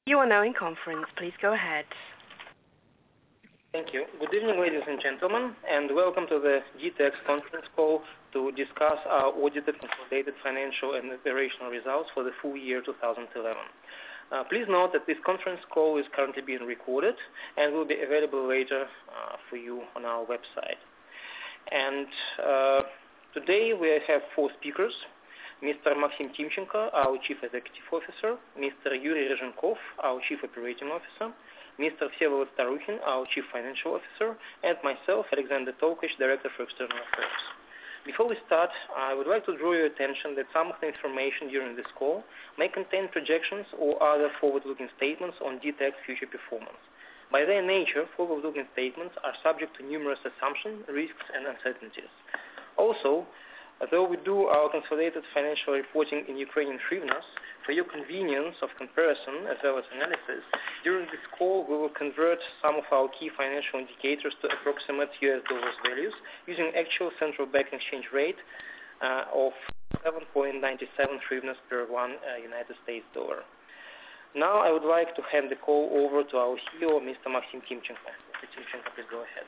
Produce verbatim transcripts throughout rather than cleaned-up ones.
You are now in conference. Please go ahead. Thank you. Good evening, ladies and gentlemen, and welcome to the D TEX conference call to discuss our audited consolidated financial and operational results for the full year two thousand eleven. Uh, please note that this conference call is currently being recorded and will be available later uh, for you on our website. And uh, today we have four speakers. Mister Maxim Timchenko, our Chief Executive Officer, Mister Yuri Rezhenkov, our Chief Operating Officer, Mister Vsevolod Starukhin, our Chief Financial Officer, and myself, Alexander Tolkach, Director for External Affairs. Before we start, I would like to draw your attention that some of the information during this call may contain projections or other forward-looking statements on D TEX future performance. By their nature, forward-looking statements are subject to numerous assumptions, risks, and uncertainties. Also, although we do our consolidated financial reporting in Ukrainian hryvnias, for your convenience of comparison as well as analysis, during this call we will convert some of our key financial indicators to approximate U S dollars values using actual central bank exchange rate uh, of seven point nine seven hryvnias per one uh, United States dollar. Now I would like to hand the call over to our C E O, Mister Maxim Timchenko. Mister Timchenko, please go ahead.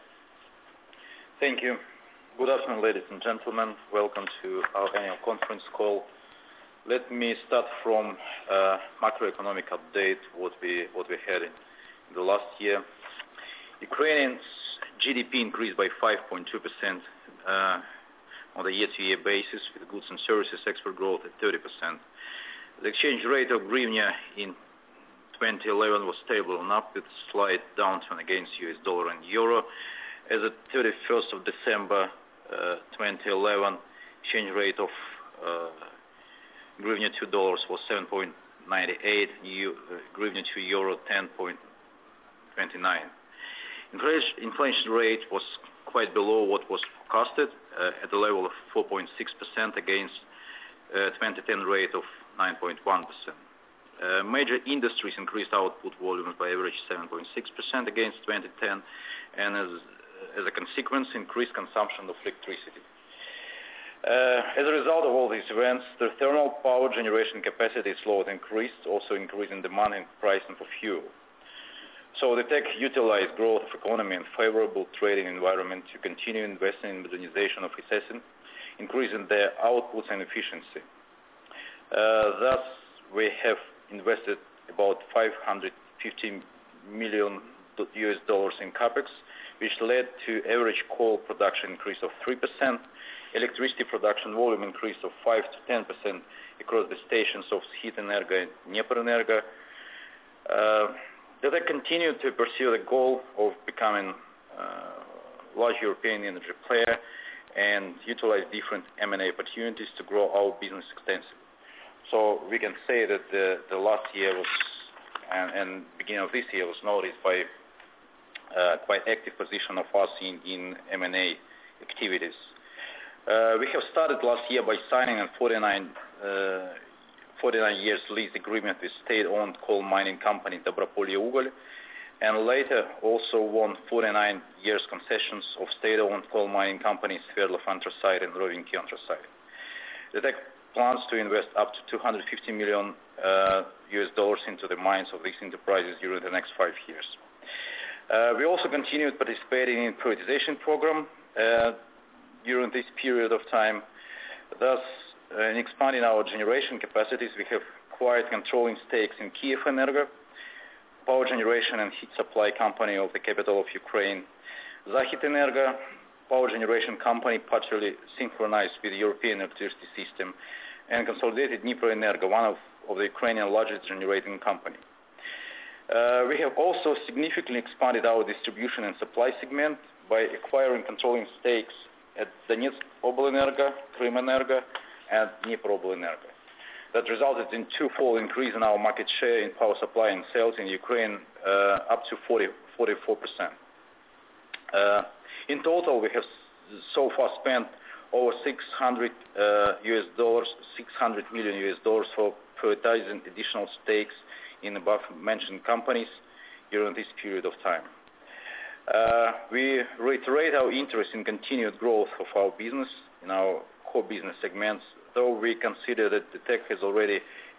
Thank you. Good afternoon, ladies and gentlemen. Welcome to our annual conference call. Let me start from uh, macroeconomic update, what we what we had in the last year. Ukraine's G D P increased by five point two percent uh, on a year-to-year basis, with goods and services export growth at thirty percent. The exchange rate of hryvnia in twenty eleven was stable and up, with slight downturn against U S dollar and euro. As of thirty-first of December uh, twenty eleven, exchange rate of uh, hryvnia to dollars was seven point nine eight, hryvnia to euro ten point two nine. Inflation, inflation rate was quite below what was forecasted uh, at the level of four point six percent against uh, twenty ten rate of nine point one percent. Uh, major industries increased output volumes by average seven point six percent against twenty ten, and as as a consequence, increased consumption of electricity. Uh, as a result of all these events, the thermal power generation capacity slowed increased, also increasing demand and pricing for fuel. So the TEX utilized growth of economy and favorable trading environment to continue investing in modernization of its assets, increasing their outputs and efficiency. Uh, thus, we have invested about five hundred fifty million U S dollars in capex, which led to average coal production increase of three percent, electricity production volume increase of five to ten percent across the stations of Skhidenergo and Dnieperenergo. Uh, that I continue to pursue the goal of becoming a large European energy player and utilize different M and A opportunities to grow our business extensively. So we can say that the, the last year was, and, and beginning of this year was noticed by Uh, quite active position of us in, in M and A activities. Uh, we have started last year by signing a forty-nine, uh, forty-nine years lease agreement with state-owned coal mining company Dobropolye Ugoly, and later also won forty-nine years concessions of state-owned coal mining companies Sverdlov Anthracite and Rovinky Anthracite. The TEX plans to invest up to two hundred fifty million uh, U S dollars into the mines of these enterprises during the next five years. Uh, we also continued participating in privatization program uh, during this period of time. Thus, uh, in expanding our generation capacities, we have acquired controlling stakes in Kyivenergo, power generation and heat supply company of the capital of Ukraine, Zakhytenergo, power generation company partially synchronized with the European electricity system, and consolidated Dnieperenergo, one of, of the Ukrainian largest generating company. Uh, we have also significantly expanded our distribution and supply segment by acquiring controlling stakes at Donetsk Oblenergo, Krymenergo, and Dnieprooblenergo. That resulted in two-fold increase in our market share in power supply and sales in Ukraine, uh, up to forty, forty-four percent. Uh, in total, we have so far spent over six hundred uh, U S dollars, six hundred million U S dollars for prioritizing additional stakes in above-mentioned companies during this period of time. Uh, we reiterate our interest in continued growth of our business in our core business segments, though we consider that the TEX has already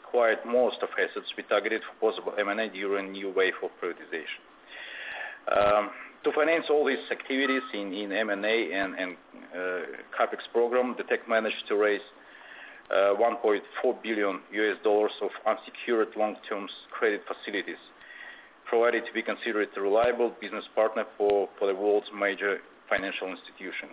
acquired most of assets we targeted for possible M and A during new wave of privatization. Um, to finance all these activities in, in M and A and, and uh, CapEx program, the D T E C managed to raise uh, one point four billion U S dollars of unsecured long-term credit facilities, provided to be considered a reliable business partner for, for the world's major financial institutions.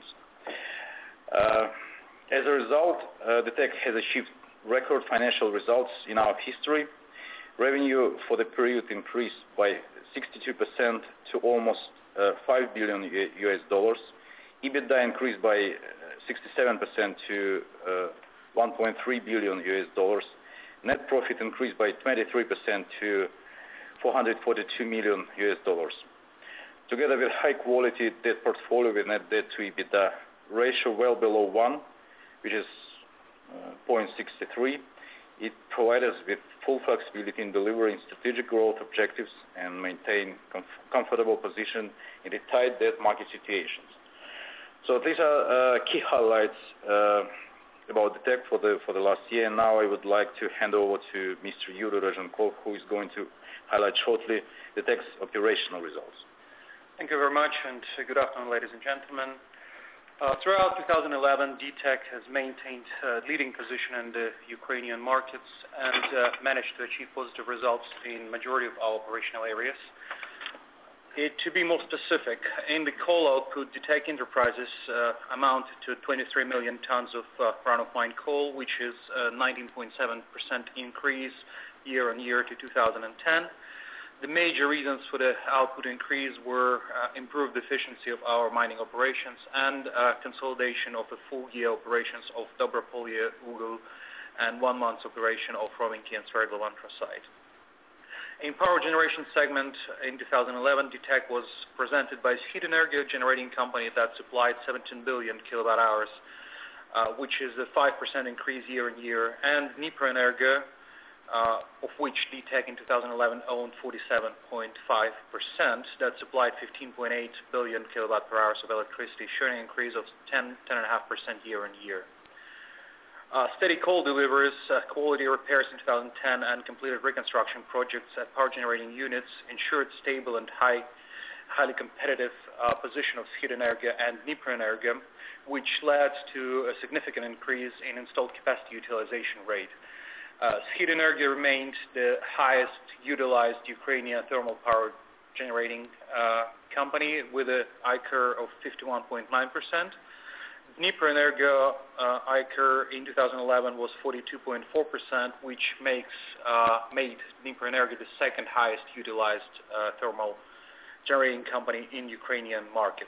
Uh, as a result, uh, the D T E C has achieved record financial results in our history. Revenue for the period increased by sixty-two percent to almost uh, five billion U S dollars. EBITDA increased by sixty-seven percent to uh, one point three billion U S dollars. Net profit increased by twenty-three percent to four hundred forty-two million U S dollars. Together with high-quality debt portfolio with net debt to EBITDA ratio well below one, which is uh, zero point six three, it provides us with full flexibility in delivering strategic growth objectives and maintain comf comfortable position in the tight debt market situations. So these are uh, key highlights uh, about the D T E C for the for the last year. And now I would like to hand over to Mister Yuri Ryzhenkov, who is going to highlight shortly the D T E C's operational results. Thank you very much, and good afternoon, ladies and gentlemen. Uh, throughout two thousand eleven, D T E C has maintained a leading position in the Ukrainian markets and uh, managed to achieve positive results in majority of our operational areas. It, to be more specific, in the coal output, D T E C Enterprises uh, amount to twenty-three million tons of uh, run-of-mine coal, which is a nineteen point seven percent increase year-on-year to two thousand ten. The major reasons for the output increase were uh, improved efficiency of our mining operations and uh, consolidation of the full year operations of Dobropolye Ugel and one month's operation of Rovinky and Sverdlov anthracite. In power generation segment in two thousand eleven, D T E C was presented by Schiederenergia, generating company that supplied seventeen billion kilowatt hours, uh, which is a five percent increase year on year, and Dnieproenergia, uh, of which D T E C in two thousand eleven owned forty-seven point five percent, that supplied fifteen point eight billion kilowatt per hours of electricity, showing an increase of ten, ten point five percent year on year. Uh, steady coal deliveries, uh, quality repairs in two thousand ten, and completed reconstruction projects at power generating units ensured stable and high, highly competitive uh, position of Schiederenergia and Dnieproenergia, which led to a significant increase in installed capacity utilization rate. Uh, Schiederenergia remained the highest utilized Ukrainian thermal power generating uh, company with an I C R of fifty-one point nine percent. Dnieproenergia uh, I C R in two thousand eleven was forty-two point four percent, which makes uh, made Dnieproenergia the second highest utilized uh, thermal generating company in Ukrainian market.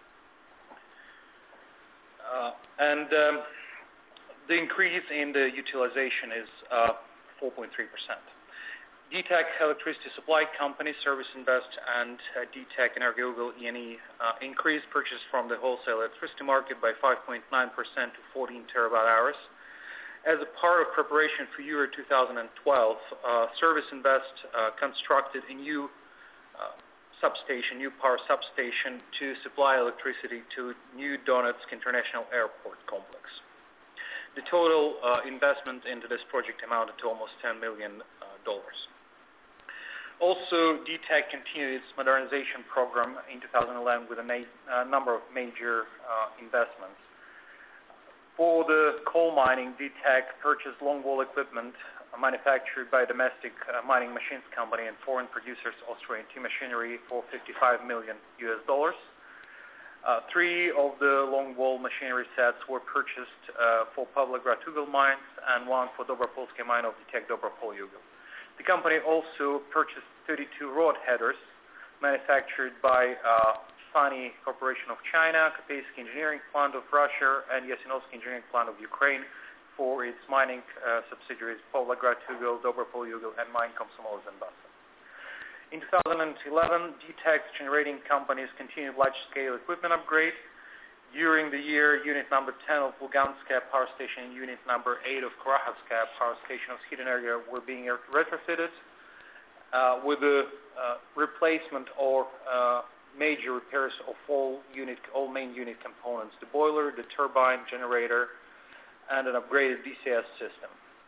Uh, and um, the increase in the utilization is uh, four point three percent. D T E C Electricity Supply Company, Service Invest, and uh, D T E C Energougel E and E uh, increased purchase from the wholesale electricity market by five point nine percent to fourteen terawatt hours. As a part of preparation for year two thousand twelve, uh, Service Invest uh, constructed a new uh, substation, new power substation to supply electricity to New Donetsk International Airport complex. The total uh, investment into this project amounted to almost ten million dollars. Uh, Also, D T E C continued its modernization program in two thousand eleven with a uh, number of major uh, investments. For the coal mining, D T E C purchased longwall equipment uh, manufactured by domestic uh, mining machines company and foreign producers Austrian T machinery for fifty-five million U S dollars. Uh, three of the longwall machinery sets were purchased uh, for Pavlograd Ugel mines and one for Dobropolsky mine of D T E C Dobropolye Ugel. The company also purchased thirty-two rod headers manufactured by uh, Sany Corporation of China, Kopetsky Engineering Plant of Russia, and Yasinovsky Engineering Plant of Ukraine for its mining uh, subsidiaries Pavlograd Ugel, Dobropolye Ugel, and Mine Komsomol Donbassa. In two thousand eleven, D T E C's generating companies continued large-scale equipment upgrade. During the year, Unit number ten of Luganskaya Power Station and Unit number eight of Kurakhovskaya Power Station of Schiederenergia were being retrofitted uh, with the uh, replacement or uh, major repairs of all unit, all main unit components: the boiler, the turbine, generator, and an upgraded D C S system.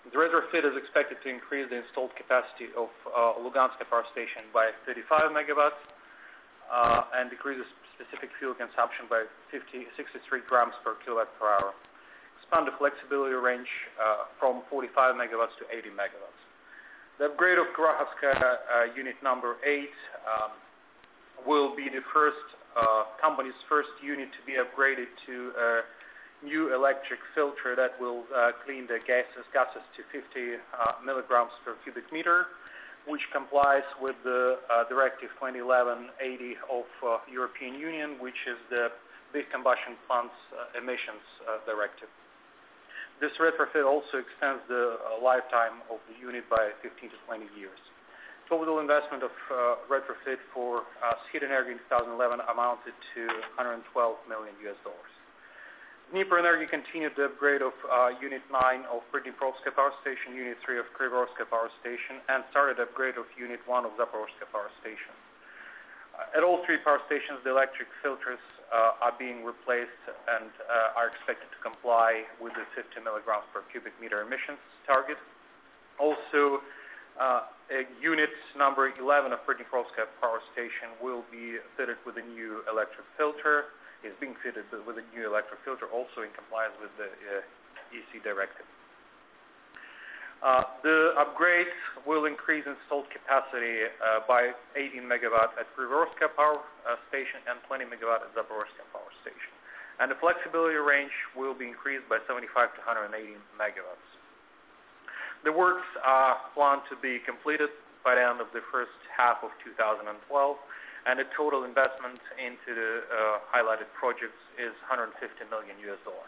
The retrofit is expected to increase the installed capacity of uh, Luganska power station by thirty-five megawatts uh, and decreases specific fuel consumption by fifty, sixty-three grams per kilowatt per hour. Expand the flexibility range uh, from forty-five megawatts to eighty megawatts. The upgrade of Kurachevskaya uh, unit number eight um, will be the first uh, company's first unit to be upgraded to a new electric filter that will uh, clean the gases, gases to fifty uh, milligrams per cubic meter, which complies with the uh, Directive twenty eleven eighty of uh, European Union, which is the big combustion plants uh, emissions uh, directive. This retrofit also extends the uh, lifetime of the unit by fifteen to twenty years. Total investment of uh, retrofit for uh, Skid Energy in two thousand eleven amounted to one hundred twelve million U S dollars. Dnipro Energy continued the upgrade of uh, Unit nine of Pridniprovskaya Power Station, Unit three of Kryvyorskaya Power Station, and started upgrade of Unit one of Zaporozhye Power Station. Uh, at all three power stations, the electric filters uh, are being replaced and uh, are expected to comply with the fifty milligrams per cubic meter emissions target. Also, uh, a unit number eleven of Pridniprovskaya Power Station will be fitted with a new electric filter. Is being fitted with a new electric filter, also in compliance with the uh, E C directive. Uh, the upgrade will increase installed capacity uh, by eighteen megawatt at Kryvyorskaya Power uh, Station and twenty megawatt at Zaporozhye Power Station. And the flexibility range will be increased by seventy-five to one hundred eighty megawatts. The works are planned to be completed by the end of the first half of two thousand twelve. And the total investment into the uh, highlighted projects is one hundred fifty million U S dollars.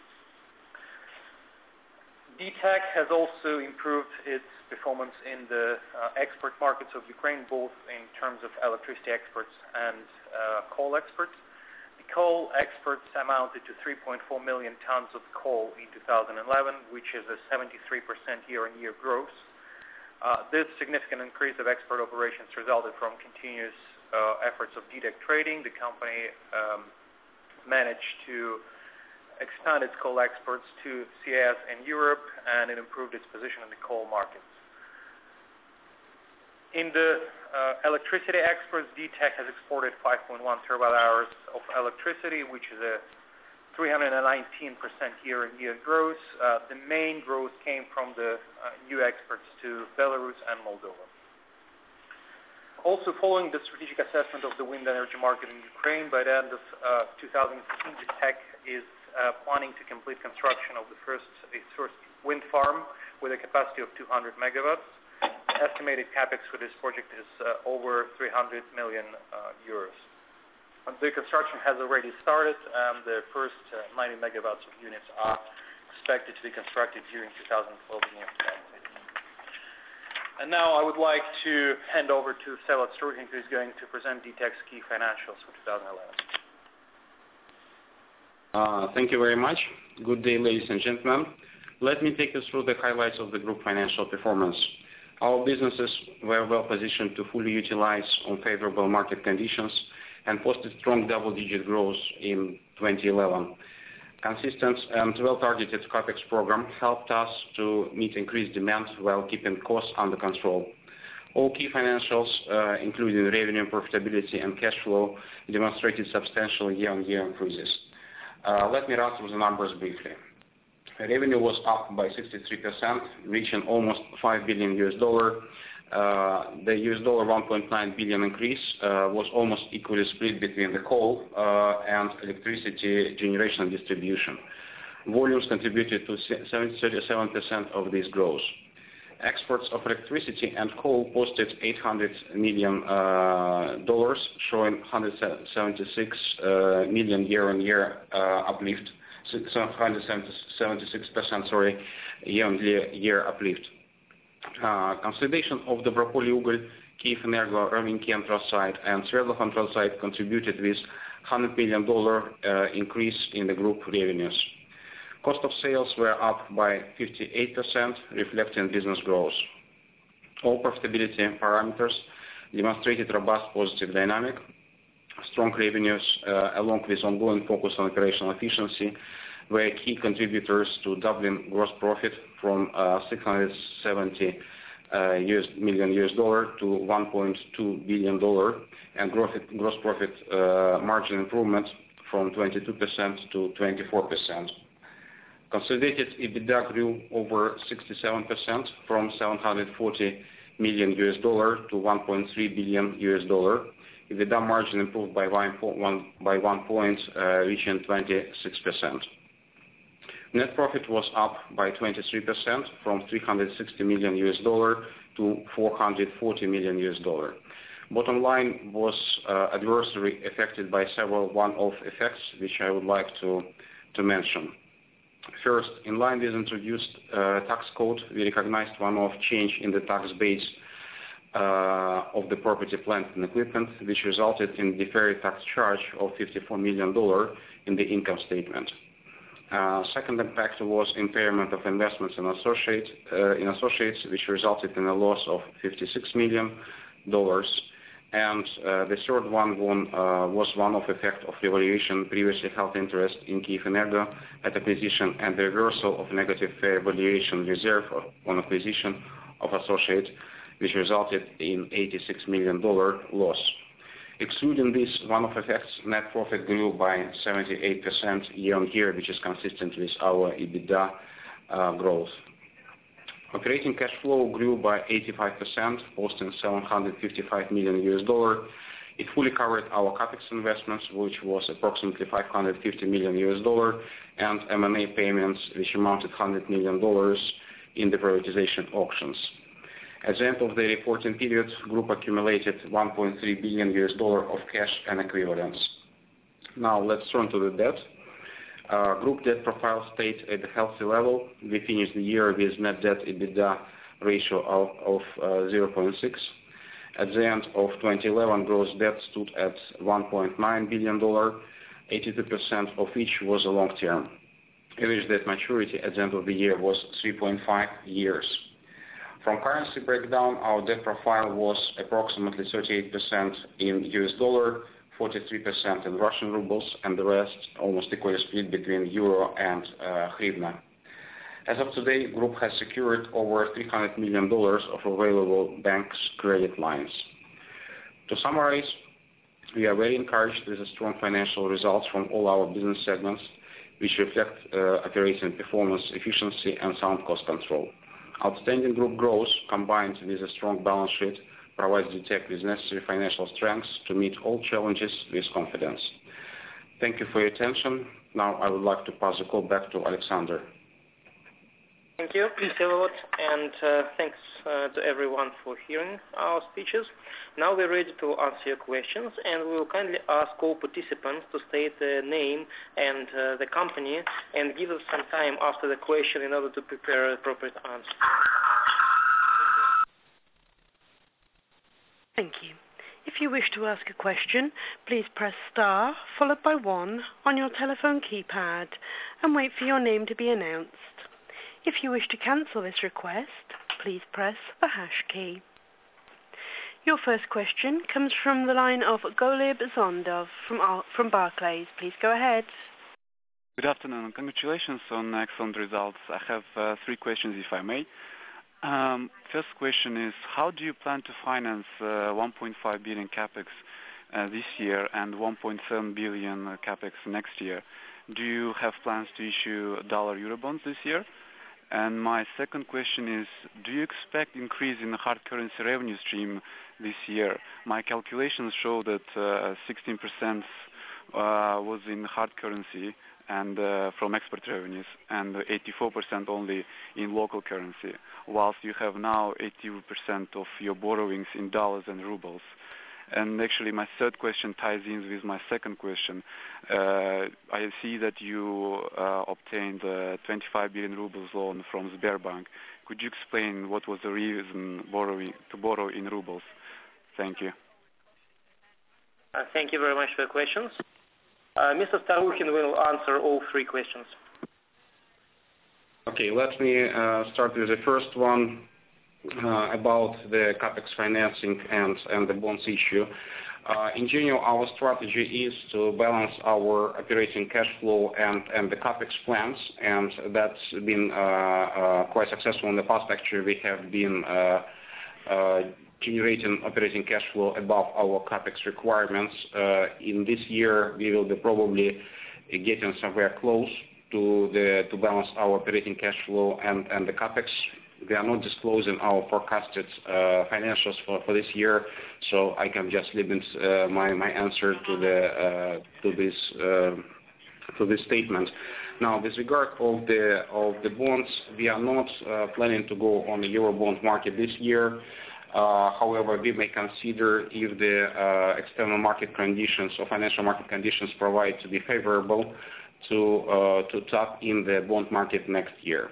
D TEK has also improved its performance in the uh, export markets of Ukraine, both in terms of electricity exports and uh, coal exports. The coal exports amounted to three point four million tons of coal in two thousand eleven, which is a seventy-three percent year-on-year growth. Uh, this significant increase of export operations resulted from continuous Uh, efforts of D TEK Trading. The company um, managed to expand its coal exports to C I S and Europe, and it improved its position in the coal markets. In the uh, electricity exports, D TEK has exported five point one terawatt hours of electricity, which is a three hundred nineteen percent year-on-year growth. Uh, the main growth came from the uh, new exports to Belarus and Moldova. Also, following the strategic assessment of the wind energy market in Ukraine, by the end of uh, two thousand fifteen, D TEK is uh, planning to complete construction of the first, its first wind farm with a capacity of two hundred megawatts. Estimated capex for this project is uh, over three hundred million uh, euros. The construction has already started, and the first uh, ninety megawatts of units are expected to be constructed during two thousand twelve and two thousand fifteen. And now I would like to hand over to Vsevolod Struhin, who is going to present D TEK's key financials for two thousand eleven. Uh, thank you very much. Good day, ladies and gentlemen. Let me take you through the highlights of the group financial performance. Our businesses were well positioned to fully utilize on favorable market conditions and posted strong double-digit growth in twenty eleven. Consistent and well-targeted capex program helped us to meet increased demand while keeping costs under control. All key financials, uh, including revenue, profitability, and cash flow, demonstrated substantial year-on-year increases. Uh, let me run through the numbers briefly. Revenue was up by sixty-three percent, reaching almost five billion U S dollar. Uh, the U S dollar one point nine billion increase uh, was almost equally split between the coal uh, and electricity generation and distribution. Volumes contributed to thirty-seven percent of this growth. Exports of electricity and coal posted eight hundred million dollars, uh, showing one hundred seventy-six uh, million year-on-year uh, uplift, one hundred seventy-six percent sorry, year-on-year uplift. Uh, consolidation of the Dobropolye-Ugol, Kyivenergo, Rominki Antracite, and Sverdlov Antracite contributed with one hundred million dollars uh, increase in the group revenues. Cost of sales were up by fifty-eight percent, reflecting business growth. All profitability parameters demonstrated robust positive dynamic. Strong revenues, uh, along with ongoing focus on operational efficiency, were key contributors to doubling gross profit from uh, six hundred seventy uh, US, million U S dollar to one point two billion dollar, and gross, gross profit uh, margin improvement from twenty-two percent to twenty-four percent. Consolidated EBITDA grew over sixty-seven percent from seven hundred forty million U S dollar to one point three billion U S dollar. EBITDA margin improved by one, one, by one point, uh, reaching twenty-six percent. Net profit was up by twenty-three percent from three hundred sixty million U S dollar to four hundred forty million U S dollar. Bottom line was uh, adversely affected by several one-off effects, which I would like to, to mention. First, in line with introduced uh, tax code, we recognized one-off change in the tax base uh, of the property, plant, and equipment, which resulted in deferred tax charge of fifty-four million dollars in the income statement. Uh, second impact was impairment of investments in, associate, uh, in associates, which resulted in a loss of fifty-six million dollars. And uh, the third one, one uh, was one-off effect of revaluation previously held interest in Kyivenergo at acquisition and the reversal of negative fair valuation reserve on acquisition of associate, which resulted in eighty-six million dollars loss. Excluding these one-off effects, net profit grew by seventy-eight percent year-on-year, which is consistent with our EBITDA uh, growth. Operating cash flow grew by eighty-five percent, posting seven hundred fifty-five million U S dollar. It fully covered our capex investments, which was approximately five hundred fifty million U S dollar, and M and A payments, which amounted one hundred million dollars in the privatization auctions. At the end of the reporting period, Group accumulated one point three billion U S dollar of cash and equivalents. Now let's turn to the debt. Uh, group debt profile stayed at a healthy level. We finished the year with net debt EBITDA ratio of, of uh, zero point six. At the end of twenty eleven, gross debt stood at one point nine billion dollars, eighty-two percent of which was a long term. Average debt maturity at the end of the year was three point five years. From currency breakdown, our debt profile was approximately thirty-eight percent in U S dollar, forty-three percent in Russian rubles, and the rest almost equally split between euro and uh, hryvnia. As of today, Group has secured over three hundred million dollars of available banks' credit lines. To summarize, we are very encouraged with the strong financial results from all our business segments, which reflect uh, operating performance, efficiency, and sound cost control. Outstanding group growth, combined with a strong balance sheet, provides D T E C with necessary financial strengths to meet all challenges with confidence. Thank you for your attention. Now I would like to pass the call back to Alexander. Thank you, Vsevolod, and uh, thanks uh, to everyone for hearing our speeches. Now we're ready to answer your questions, and we will kindly ask all participants to state their name and uh, the company, and give us some time after the question in order to prepare an appropriate answer. Thank you. If you wish to ask a question, please press star followed by one on your telephone keypad and wait for your name to be announced. If you wish to cancel this request, please press the hash key. Your first question comes from the line of Golub Zondov from, from Barclays. Please go ahead. Good afternoon. Congratulations on excellent results. I have uh, three questions, if I may. Um, first question is, how do you plan to finance uh, one point five billion capex uh, this year and one point seven billion capex next year? Do you have plans to issue dollar euro bonds this year? And my second question is, do you expect increase in the hard currency revenue stream this year? My calculations show that uh, sixteen percent uh, was in hard currency and uh, from export revenues, and eighty-four percent only in local currency, whilst you have now eighty percent of your borrowings in dollars and rubles. And actually, my third question ties in with my second question. Uh, I see that you uh, obtained a twenty-five billion rubles loan from Sberbank. Could you explain what was the reason borrowing, to borrow in rubles? Thank you. Uh, thank you very much for your questions. Uh, Mister Starukhin will answer all three questions. Okay, let me uh, start with the first one. uh, about the CapEx financing and, and the bonds issue. Uh, in general, our strategy is to balance our operating cash flow and, and the CapEx plans, and that's been uh, uh, quite successful in the past. Actually, we have been uh, uh, generating operating cash flow above our CapEx requirements. Uh, in this year, we will be probably getting somewhere close to the to balance our operating cash flow and, and the CapEx. We are not disclosing our forecasted uh, financials for, for this year, so I can just limit uh, my my answer to the uh, to this uh, to this statement. Now, with regard of the of the bonds, we are not uh, planning to go on the Eurobond market this year. Uh, however, we may consider if the uh, external market conditions or financial market conditions provide to be favorable to uh, to tap in the bond market next year.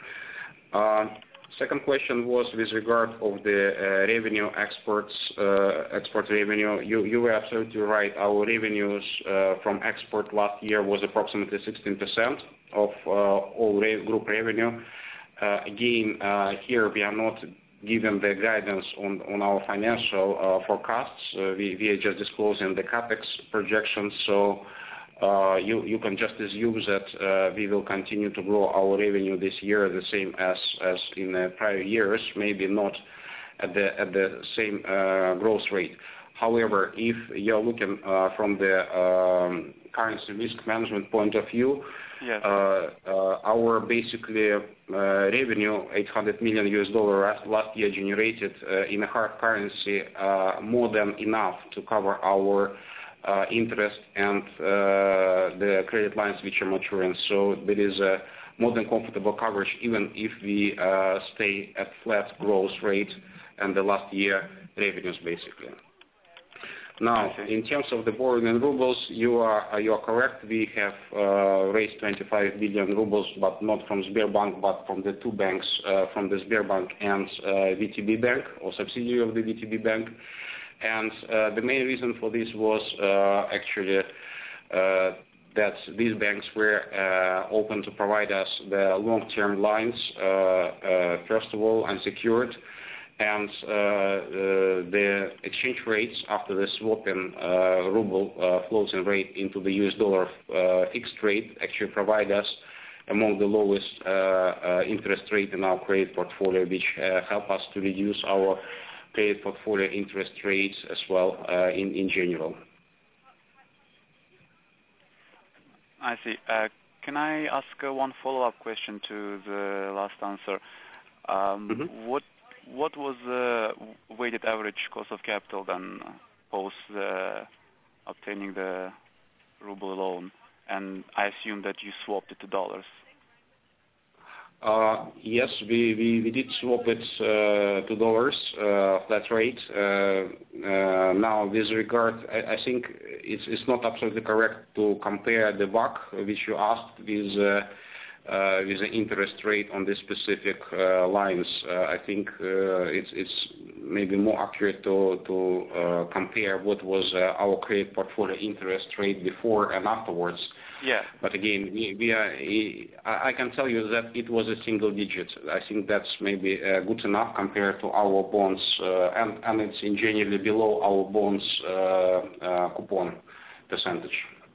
Uh, Second question was with regard of the uh, revenue exports, uh, export revenue. You, you were absolutely right. Our revenues uh, from export last year was approximately sixteen percent of uh, all re group revenue. Uh, again, uh, here we are not given the guidance on, on our financial uh, forecasts. Uh, we, we are just disclosing the CapEx projections. So. Uh, you, you can just assume that uh, we will continue to grow our revenue this year the same as, as in the prior years, maybe not at the, at the same uh, growth rate. However, if you're looking uh, from the um, currency risk management point of view, yes. uh, uh, our basically uh, revenue, eight hundred million U S dollar last year generated uh, in a hard currency, uh, more than enough to cover our Uh, interest and uh, the credit lines which are maturing. So there is a more than comfortable coverage even if we uh, stay at flat growth rate and the last year revenues basically. Now, in terms of the borrowing in rubles, you are you are correct. We have uh, raised twenty-five billion rubles, but not from Sberbank, but from the two banks, uh, from the Sberbank and uh, V T B Bank, or subsidiary of the V T B Bank. And uh, the main reason for this was uh, actually uh, that these banks were uh, open to provide us the long-term lines, uh, uh, first of all, unsecured, and uh, uh, the exchange rates after the swapping uh, ruble uh, floating rate into the U S dollar uh, fixed rate actually provide us among the lowest uh, uh, interest rate in our credit portfolio, which uh, help us to reduce our credit portfolio interest rates as well uh, in, in general. I see. Uh, can I ask uh, one follow-up question to the last answer? Um, mm-hmm. What what was the weighted average cost of capital then post uh, obtaining the ruble loan? And I assume that you swapped it to dollars. Uh, yes, we, we, we did swap it uh, to dollars, uh, flat rate. Uh, uh, now, with regard, I, I think it's, it's not absolutely correct to compare the V A C, which you asked, with, uh, uh, with the interest rate on the specific uh, lines. Uh, I think uh, it's, it's maybe more accurate to, to uh, compare what was uh, our credit portfolio interest rate before and afterwards. Yeah. But again, we, we are, I can tell you that it was a single digit. I think that's maybe uh, good enough compared to our bonds, uh, and, and it's in generally below our bonds uh, uh, coupon percentage.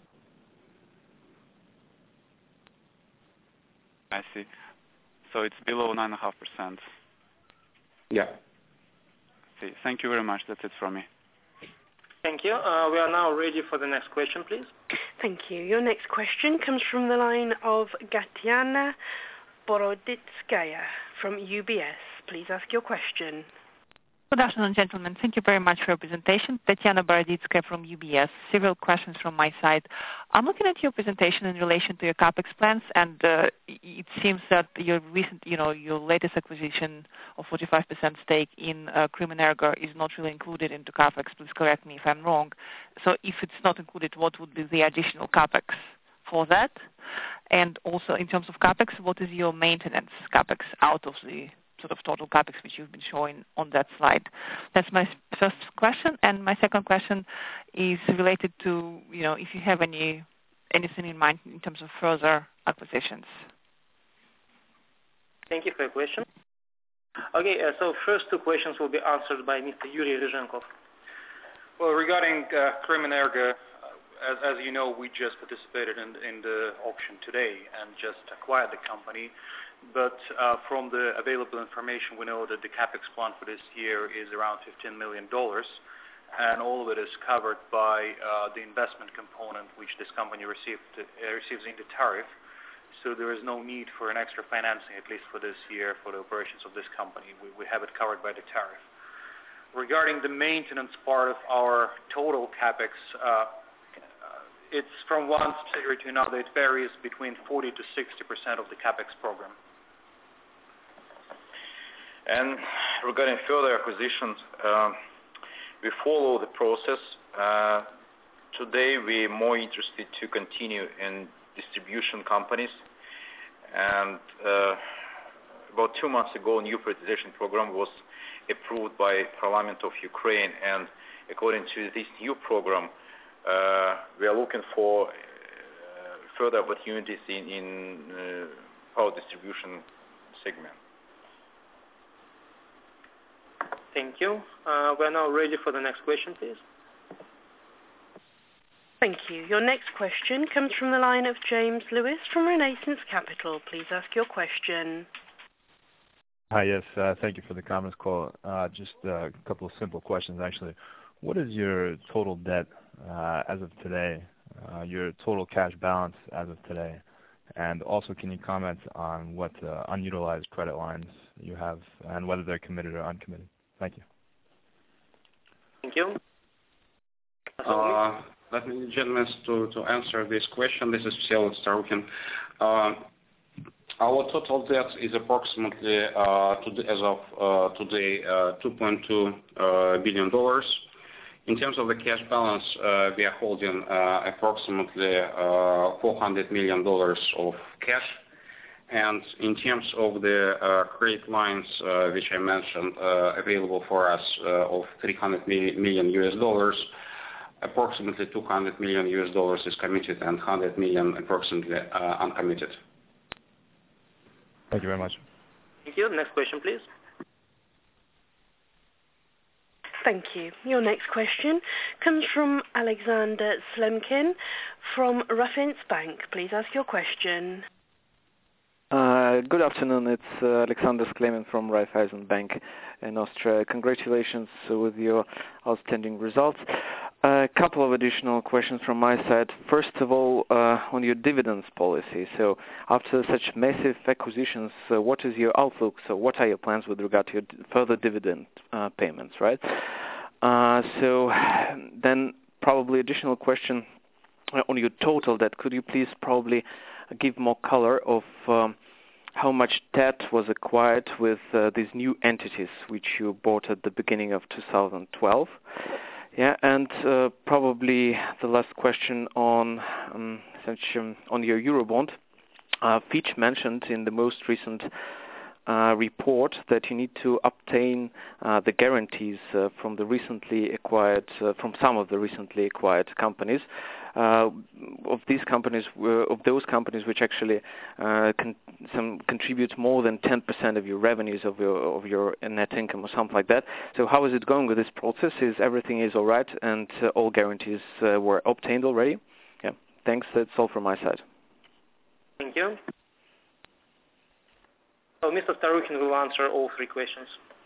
I see. So it's below nine point five percent. Yeah. I see. Thank you very much. That's it from me. Thank you. Uh, we are now ready for the next question, please. Thank you. Your next question comes from the line of Gatiana Boroditskaya from U B S. Please ask your question. Good afternoon, gentlemen. Thank you very much for your presentation. Tatiana Boroditskaya from U B S. Several questions from my side. I'm looking at your presentation in relation to your CapEx plans, and uh, it seems that your recent, you know, your latest acquisition of forty-five percent stake in uh, Krimenergo is not really included into CapEx. Please correct me if I'm wrong. So if it's not included, what would be the additional CapEx for that? And also in terms of CapEx, what is your maintenance CapEx out of the sort of total CapEx which you've been showing on that slide? That's my first question. And my second question is related to, you know, if you have any anything in mind in terms of further acquisitions. Thank you for your question. Okay, uh, so first two questions will be answered by Mister Yuri Ryzhenkov. Well, regarding uh, Krimenergo, uh, as, as you know, we just participated in, in the auction today and just acquired the company. But uh, from the available information, we know that the capex plan for this year is around fifteen million dollars, and all of it is covered by uh, the investment component which this company received, uh, receives in the tariff. So there is no need for an extra financing, at least for this year, for the operations of this company. We, we have it covered by the tariff. Regarding the maintenance part of our total capex, uh, it's from one subsidiary to another. It varies between forty to sixty percent of the capex program. And regarding further acquisitions, uh, we follow the process. Uh, today, we're more interested to continue in distribution companies. And uh, about two months ago, a new privatization program was approved by Parliament of Ukraine. And according to this new program, uh, we are looking for uh, further opportunities in, in uh, power distribution segment. Thank you. Uh, we're now ready for the next question, please. Thank you. Your next question comes from the line of James Lewis from Renaissance Capital. Please ask your question. Hi, yes. Uh, thank you for the comments call. Uh, just uh, a couple of simple questions, actually. What is your total debt uh, as of today, uh, your total cash balance as of today? And also, can you comment on what uh, unutilized credit lines you have and whether they're committed or uncommitted? Thank you. Thank you. Uh, let me, gentlemen, to, to answer this question. This is Vsevolod Starukhin. Uh, our total debt is approximately, uh, to, as of uh, today, uh, two point two uh, billion dollars. In terms of the cash balance, uh, we are holding uh, approximately uh, four hundred million dollars of cash. And in terms of the uh, credit lines, uh, which I mentioned, uh, available for us uh, of three hundred million U S dollars, approximately two hundred million U S dollars is committed and one hundred million approximately uh, uncommitted. Thank you very much. Thank you. Next question, please. Thank you. Your next question comes from Alexander Slemkin from Raiffeisenbank. Please ask your question. Uh, good afternoon. It's uh, Alexander Sklemin from Raiffeisenbank in Austria. Congratulations with your outstanding results. A couple of additional questions from my side. First of all, uh, on your dividends policy. So after such massive acquisitions, uh, what is your outlook? So what are your plans with regard to your further dividend uh, payments, right? Uh, so then probably additional question on your total debt. Could you please probably give more color of um, how much debt was acquired with uh, these new entities which you bought at the beginning of two thousand twelve? Yeah, and uh, probably the last question on um, um, on your Eurobond. Uh, Fitch mentioned in the most recent uh, report that you need to obtain uh, the guarantees uh, from the recently acquired, uh, from some of the recently acquired companies. Uh, of these companies, uh, of those companies which actually uh, con- some contribute more than ten percent of your revenues of your of your net income or something like that. So how is it going with this process? Is everything is all right and uh, all guarantees uh, were obtained already? Yeah, thanks. That's all from my side. Thank you. So Mister Starukhin will answer all three questions.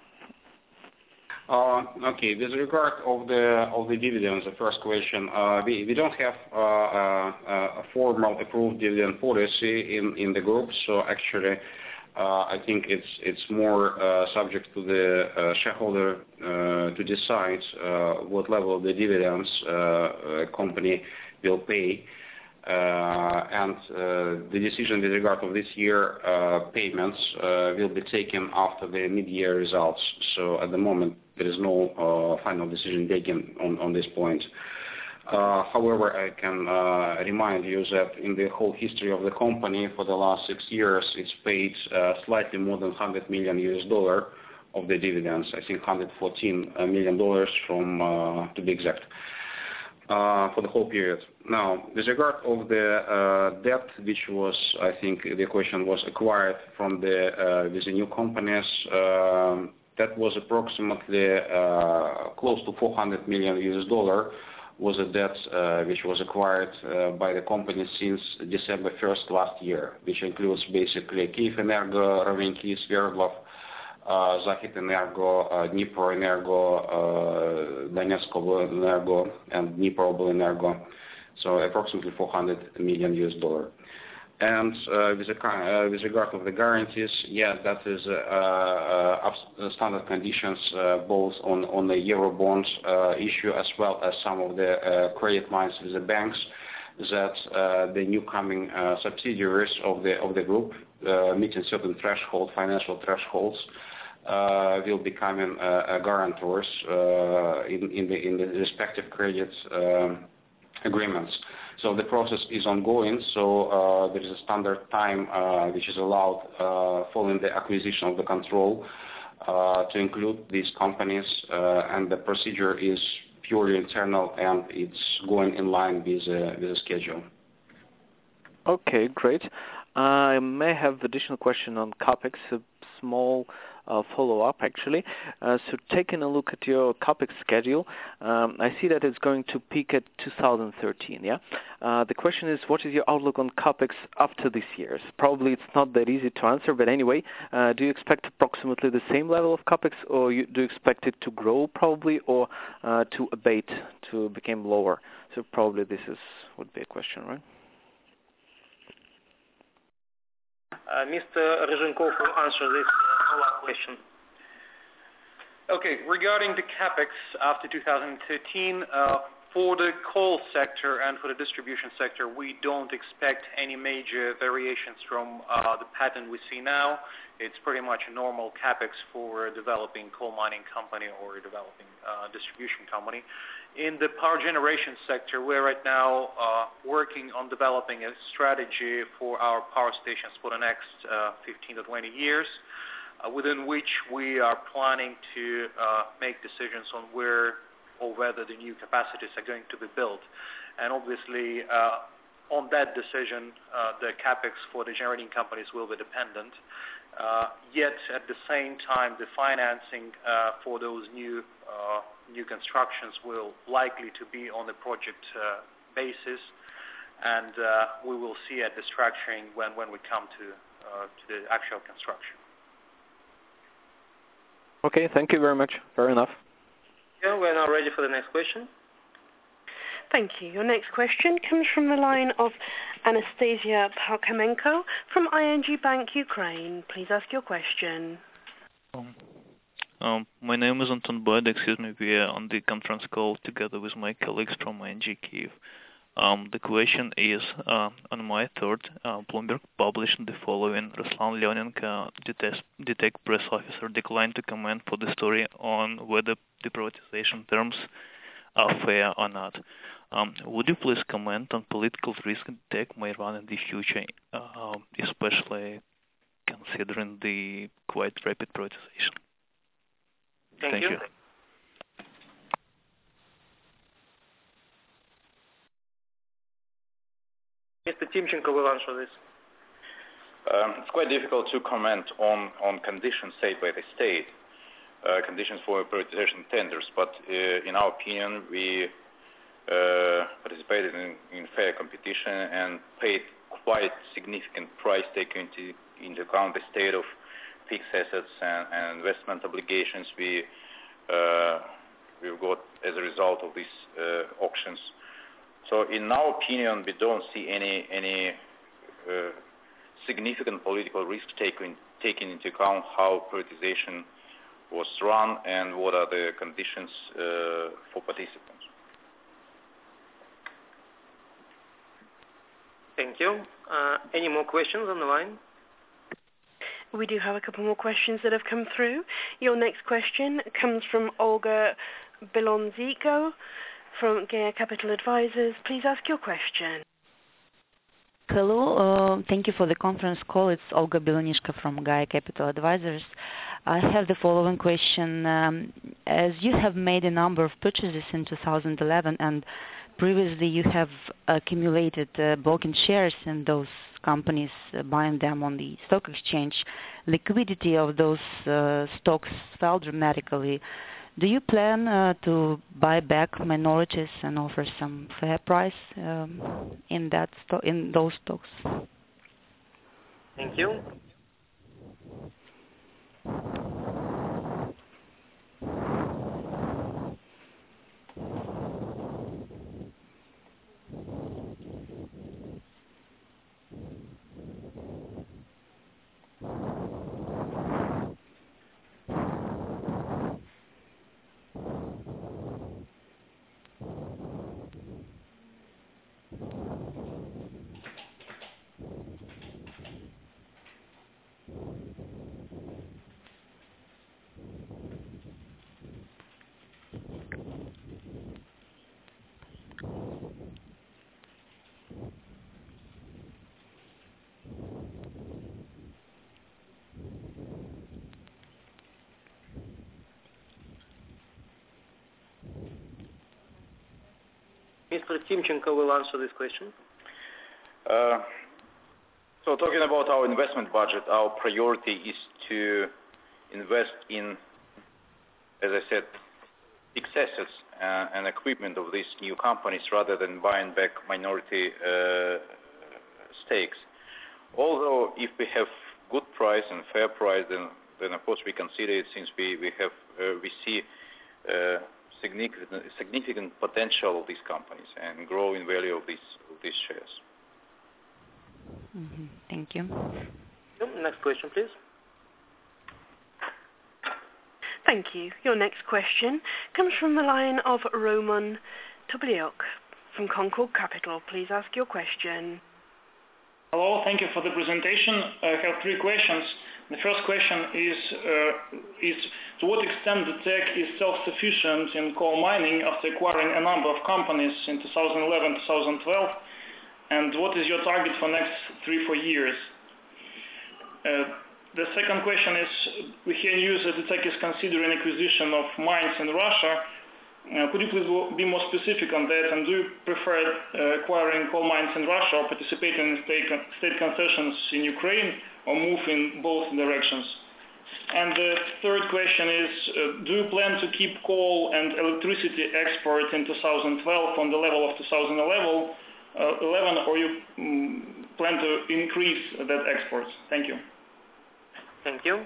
Uh, okay, with regard of the of the dividends, the first question, uh, we we don't have uh, uh, a formal approved dividend policy in, in the group, so actually, uh, I think it's it's more uh, subject to the uh, shareholder uh, to decide uh, what level of the dividends uh, a company will pay. Uh, and uh, the decision with regard of this year uh, payments uh, will be taken after the mid-year results. So at the moment, there is no uh, final decision taken on, on this point. Uh, however, I can uh, remind you that in the whole history of the company for the last six years, it's paid uh, slightly more than one hundred million U S dollar of the dividends. I think one hundred fourteen million dollars from, uh, to be exact. Uh, uh, for the whole period. Now, with regard of the uh, debt, which was, I think the question was acquired from the uh, with the new companies, uh, that was approximately uh, close to four hundred million U S dollar was a debt uh, which was acquired uh, by the company since December first last year, which includes basically Kyivenergo, Rovenki, Sverdlov, uh, Zakhytenergo, uh, Dniproenergo, uh, Donetskobleenergo, and Dniprooblenergo. So approximately four hundred million U S dollar. And uh, with, the, uh, with regard to the guarantees, yeah, that is uh, uh, standard conditions uh, both on, on the Eurobond uh, issue as well as some of the uh, credit lines with the banks that uh, the new coming uh, subsidiaries of the of the group uh, meeting certain threshold, financial thresholds, uh, will become uh, guarantors uh, in, in, the, in the respective credit uh, agreements. So the process is ongoing, so uh, there is a standard time uh, which is allowed uh, following the acquisition of the control uh, to include these companies, uh, and the procedure is purely internal and it's going in line with, uh, with the schedule. Okay, great. I may have additional question on CapEx, a small uh, follow-up actually. Uh, so taking a look at your CapEx schedule, um, I see that it's going to peak at two thousand thirteen, yeah? Uh, the question is, what is your outlook on CapEx after this year? Probably it's not that easy to answer, but anyway, uh, do you expect approximately the same level of CapEx, or you, do you expect it to grow probably, or uh, to abate, to become lower? So probably this is would be a question, right? Uh, Mister Ryzhenkov will answer this uh, follow-up question. Okay, regarding the CapEx after two thousand thirteen, uh, for the coal sector and for the distribution sector, we don't expect any major variations from uh, the pattern we see now. It's pretty much a normal CapEx for a developing coal mining company or a developing uh, distribution company. In the power generation sector, we're right now uh, working on developing a strategy for our power stations for the next uh, fifteen to twenty years, uh, within which we are planning to uh, make decisions on where or whether the new capacities are going to be built. And obviously, uh, on that decision, uh, the CapEx for the generating companies will be dependent. Uh, yet, at the same time, the financing uh, for those new uh, new constructions will likely to be on a project uh, basis, and uh, we will see at the structuring when, when we come to, uh, to the actual construction. Okay, thank you very much. Fair enough. Yeah, we're now ready for the next question. Thank you. Your next question comes from the line of Anastasia Parkhamenko from I N G Bank Ukraine. Please ask your question. Um, um, my name is Anton Boyd. Excuse me. We are on the conference call together with my colleagues from I N G Kyiv. Um, the question is, uh, on May third, uh, Bloomberg published the following. Ruslan Leonenko, D T E C press officer, declined to comment for the story on whether the privatization terms are fair or not. Um, would you please comment on political risk D T E C may run in the future, uh, especially considering the quite rapid privatization? Thank, Thank you. you. Mister Timchenko will answer this. Um, it's quite difficult to comment on, on conditions set by the state, uh, conditions for privatization tenders, but uh, in our opinion, we uh, participated in, in fair competition and paid quite significant price taking into, into account the state of fixed assets and, and investment obligations we uh, we've got as a result of these uh, auctions. So in our opinion, we don't see any any uh, significant political risk taken taken into account how privatization was run and what are the conditions uh, for participants. Thank you. Uh, any more questions on the line? We do have a couple more questions that have come through. Your next question comes from Olga Bilonziko from Gaia Capital Advisors. Please ask your question. Hello, uh, thank you for the conference call. It's Olga Bilonishka from Gaia Capital Advisors. I have the following question. Um, as you have made a number of purchases in two thousand eleven and previously you have accumulated uh, broken shares in those companies, uh, buying them on the stock exchange. Liquidity of those uh, stocks fell dramatically. Do you plan uh, to buy back minorities and offer some fair price um, in that sto- in those stocks? Thank you. Mister Timchenko will answer this question. Uh, so talking about our investment budget, our priority is to invest in, as I said, fixed assets uh, and equipment of these new companies rather than buying back minority uh, stakes. Although if we have good price and fair price, then, then of course we consider it, since we, we have uh, we see uh, significant significant potential of these companies and growing value of these of these shares. Mm-hmm. Thank you. Next question, please. Thank you. Your next question comes from the line of Roman Tobliok from Concord Capital. Please ask your question. Hello, thank you for the presentation. I have three questions. The first question is, uh, is to what extent the T E C is self-sufficient in coal mining after acquiring a number of companies in two thousand eleven to two thousand twelve, and what is your target for next three, four years? Uh, the second question is, we hear news that the T E C is considering acquisition of mines in Russia. Uh, could you please be more specific on that, and do you prefer uh, acquiring coal mines in Russia or participating in state, state concessions in Ukraine, or move in both directions? And the third question is, uh, do you plan to keep coal and electricity export in two thousand twelve on the level of two thousand eleven, uh, eleven, or you um, plan to increase that exports? Thank you. Thank you.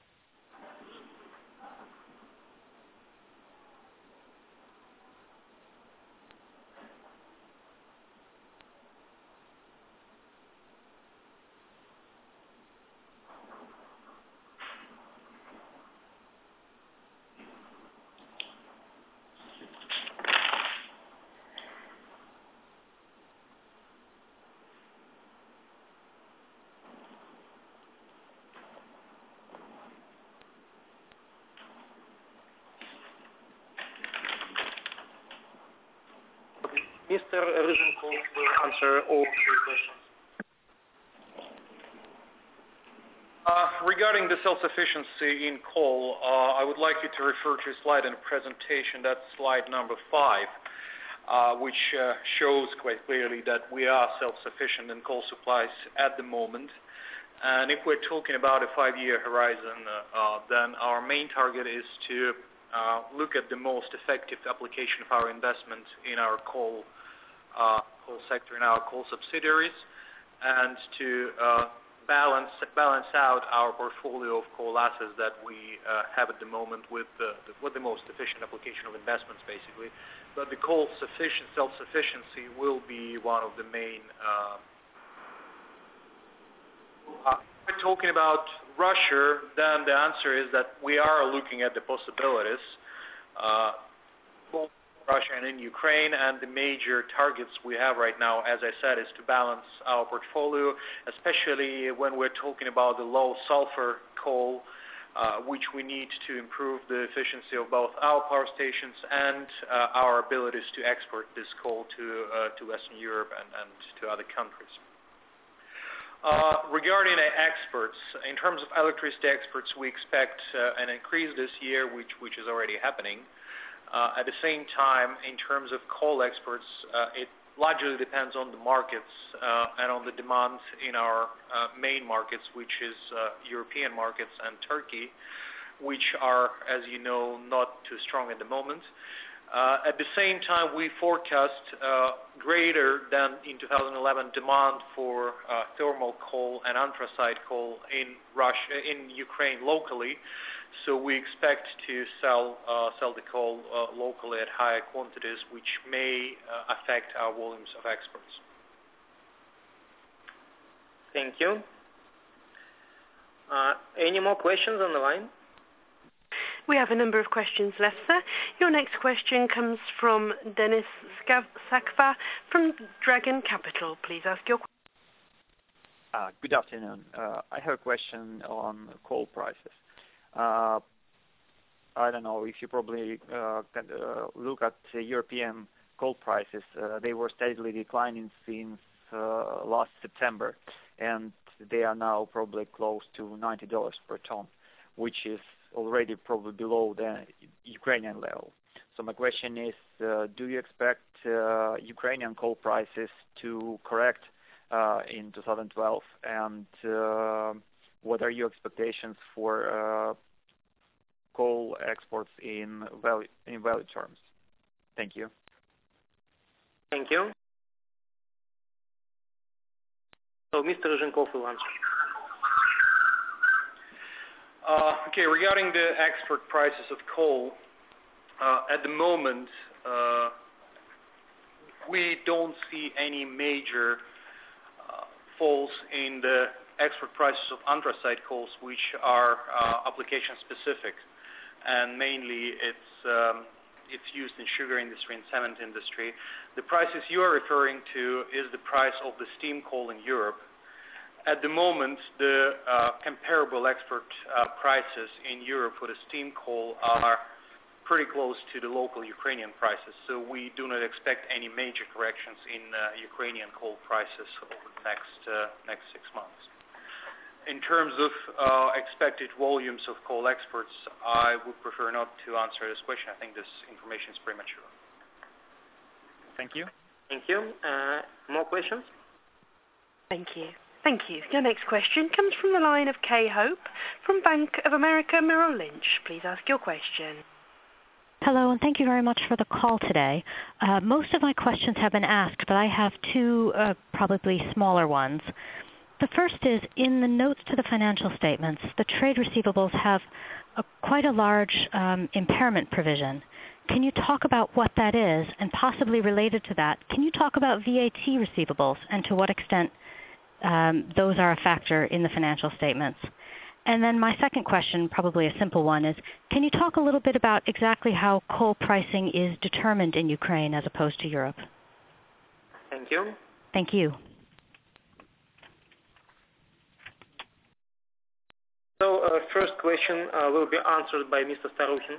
Mister Ryzhenkov will answer all three questions. Uh, regarding the self-sufficiency in coal, uh, I would like you to refer to a slide in the presentation. That's slide number five, uh, which uh, shows quite clearly that we are self-sufficient in coal supplies at the moment. And if we're talking about a five-year horizon, uh, uh, then our main target is to uh, look at the most effective application of our investment in our coal Uh, coal sector in our coal subsidiaries, and to uh, balance balance out our portfolio of coal assets that we uh, have at the moment with the, the, with the most efficient application of investments, basically. But the coal sufficient self-sufficiency will be one of the main. Uh, uh, we're talking about Russia. Then the answer is that we are looking at the possibilities. Uh, Russia and in Ukraine, and the major targets we have right now, as I said, is to balance our portfolio, especially when we're talking about the low sulfur coal, uh, which we need to improve the efficiency of both our power stations and uh, our abilities to export this coal to uh, to Western Europe and, and to other countries. Uh, regarding uh, exports, in terms of electricity exports, we expect uh, an increase this year, which which is already happening. Uh, at the same time, in terms of coal exports, uh, it largely depends on the markets uh, and on the demand in our uh, main markets, which is uh, European markets and Turkey, which are, as you know, not too strong at the moment. Uh, at the same time, we forecast uh, greater than in two thousand eleven demand for uh, thermal coal and anthracite coal in Russia, in Ukraine locally. So we expect to sell uh, sell the coal uh, locally at higher quantities, which may uh, affect our volumes of exports. Thank you. Uh, any more questions on the line? We have a number of questions left, sir. Your next question comes from Denis Sakva from Dragon Capital. Please ask your question. Uh, good afternoon. Uh, I have a question on coal prices. Uh, I don't know if you probably uh, can uh, look at the European coal prices. Uh, they were steadily declining since uh, last September, and they are now probably close to ninety dollars per ton, which is already probably below the Ukrainian level. So my question is, uh, do you expect uh, Ukrainian coal prices to correct uh, in two thousand twelve? And uh, what are your expectations for uh, coal exports in value, in value terms? Thank you. Thank you. So Mister Rozhenkov will answer. Uh, okay, regarding the export prices of coal, uh, at the moment, uh, we don't see any major uh, falls in the export prices of anthracite coals, which are uh, application specific, and mainly it's um, it's used in sugar industry and cement industry. The prices you are referring to is the price of the steam coal in Europe. At the moment, the uh, comparable export uh, prices in Europe for the steam coal are pretty close to the local Ukrainian prices, so we do not expect any major corrections in uh, Ukrainian coal prices over the next uh, next six months. In terms of uh, expected volumes of coal exports, I would prefer not to answer this question. I think this information is premature. Thank you. Thank you. Uh, more questions? Thank you. Thank you. Your next question comes from the line of Kay Hope from Bank of America Merrill Lynch. Please ask your question. Hello, and thank you very much for the call today. Uh, most of my questions have been asked, but I have two uh, probably smaller ones. The first is, in the notes to the financial statements, the trade receivables have a, quite a large um, impairment provision. Can you talk about what that is? And possibly related to that, can you talk about V A T receivables and to what extent Um, those are a factor in the financial statements? And then my second question, probably a simple one, is can you talk a little bit about exactly how coal pricing is determined in Ukraine as opposed to Europe? Thank you. Thank you. So uh, first question uh, will be answered by Mister Starukhin.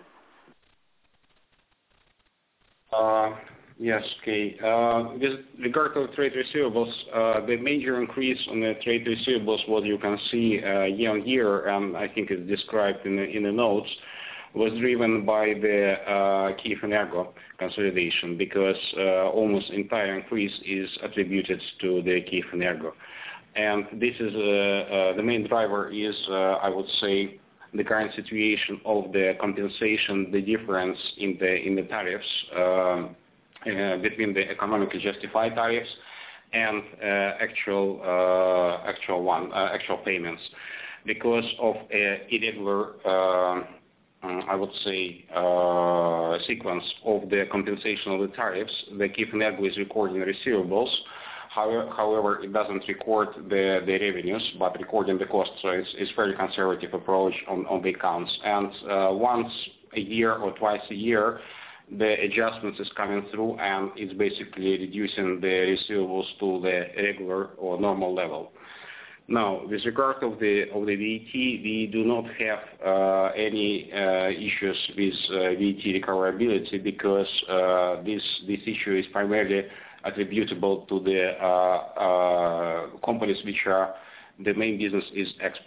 Uh, Yes, okay. Uh, with regard to trade receivables, uh, the major increase on the trade receivables, what you can see uh, year on year, and I think it's described in the, in the notes, was driven by the uh, Kyivenergo consolidation, because uh, almost entire increase is attributed to the Kyivenergo. And this is uh, uh, the main driver is, uh, I would say, the current situation of the compensation, the difference in the in the tariffs. Um, Uh, between the economically justified tariffs and uh, actual uh, actual one uh, actual payments, because of a irregular, uh, I would say, uh, sequence of the compensation of the tariffs. The Kyivenergo is recording receivables. However, however, it doesn't record the, the revenues, but recording the costs. So it's, it's very conservative approach on, on the accounts. And uh, once a year or twice a year, the adjustments is coming through, and it's basically reducing the receivables to the regular or normal level. Now, with regard of the of the V A T, we do not have uh, any uh, issues with uh, V A T recoverability, because uh, this this issue is primarily attributable to the uh, uh, companies which are the main business is export,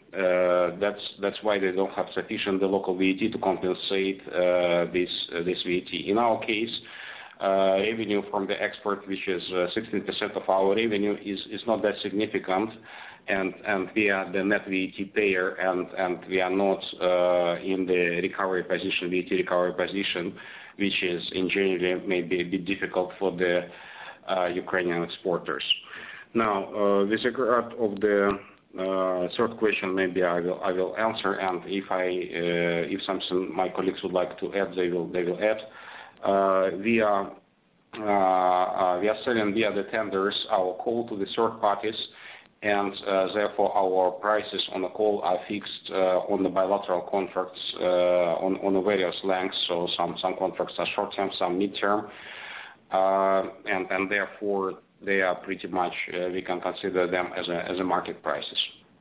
uh, that's that's why they don't have sufficient the local V A T to compensate uh, this uh, this V A T. In our case, uh, revenue from the export, which is uh, sixteen percent of our revenue, is is not that significant, and and we are the net V A T payer, and and we are not uh, in the recovery position, V A T recovery position, which is in general maybe a bit difficult for the uh, Ukrainian exporters. Now, uh, with regard of the uh, third question, maybe I will I will answer, and if I uh, if something my colleagues would like to add, they will they will add. Uh, we are uh, uh, we are selling via the tenders our coal to the third parties, and uh, therefore our prices on the coal are fixed uh, on the bilateral contracts uh, on on the various lengths. So some some contracts are short term, some mid term, uh, and and therefore they are pretty much, uh, we can consider them as a as a market prices.